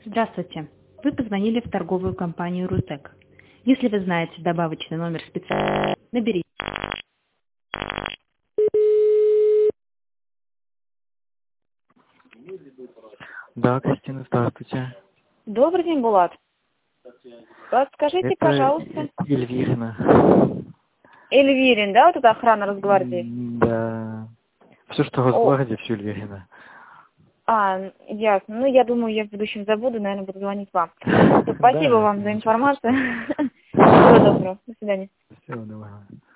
Здравствуйте. Вы позвонили в торговую компанию «Рутек». Если вы знаете добавочный номер специалиста, наберите. Да, Кристина, здравствуйте. Добрый день, Булат. Подскажите, Это пожалуйста. Эльвирина. Эльвирин, да, вот эта охрана Росгвардии? Да. Все, что Росгвардия, все Эльвирина. Ясно. Ну, я думаю, я в будущем забуду, наверное, буду звонить вам. Спасибо Да, вам за ничего информацию. страшного. Всего доброго. До свидания. Всего доброго.